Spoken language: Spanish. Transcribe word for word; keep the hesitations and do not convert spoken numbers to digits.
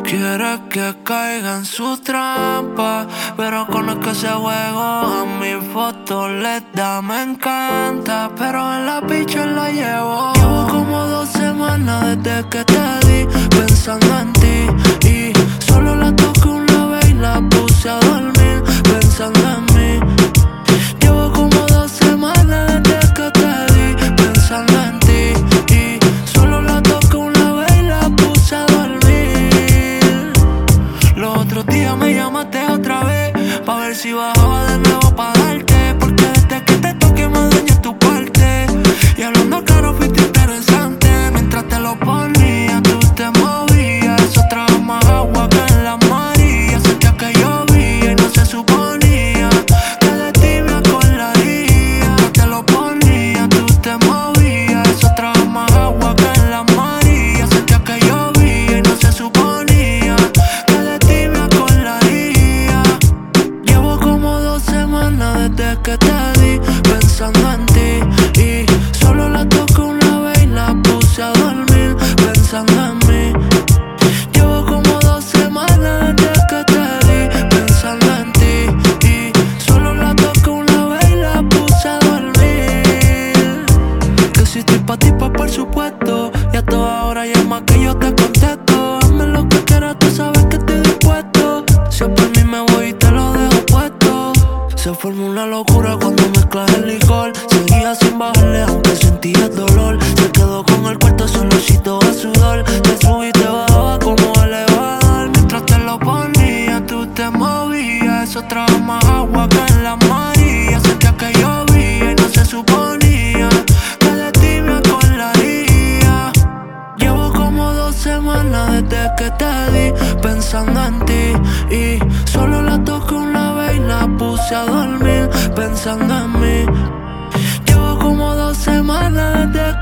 Quiere que caiga en su trampa, pero conozco ese juego. A mi foto le da, me encanta, pero en la picha la llevo. Llevo como dos semanas desde que te di, pensando en ti. Y solo la toqué una vez y la puse a dormir, pensando en mí. Llevo como dos semanas desde que te di, pensando en ti. Y solo la toqué una vez y la puse a dormir. Los otros días me llamaste otra vez pa' ver si bajaba de nuevo pa' darte, porque desde que te toqué me dañé tu parte. Y hablando claro fuiste interesante. Mientras te lo ponía tú te movías. Eso trajo más agua que en la María. Sentía que llovía y no se suponía que de ti me acordaría. Te lo ponía, tú te movías. Eso trajo más agua que en la María. Sentía que llovía y no se suponía que de ti me acordaría. Llevo como dos semanas desde que te di, pensando en ti. Y solo la toqué una vez y la puse a dormir, pensando en mí. Llevo como dos semanas desde que te di, pensando en ti. Y solo la toqué una vez y la puse a dormir. Que si estoy pa' ti, pa' por supuesto. Y a toda hora llama que yo te contesto. Hazme lo que quieras, tú sabes que estoy dispuesto. Si es por mí me voy y te lo dejo puesto. Se formó una locura cuando mezclas el licor. Seguía sin bajarle aunque sentía el dolor. Se quedó con el cuarto solocito a sudor. Te subí y te bajaba como elevador. Mientras te lo ponía tú te movías. Eso trajo más agua que en la María. Sentía que llovía y no se suponía que de ti me acordaría. Llevo como dos semanas desde que te di, pensando en ti. Y solo la toqué una vez y la puse a dormir, pensando en mí. Llevo como dos semanas desde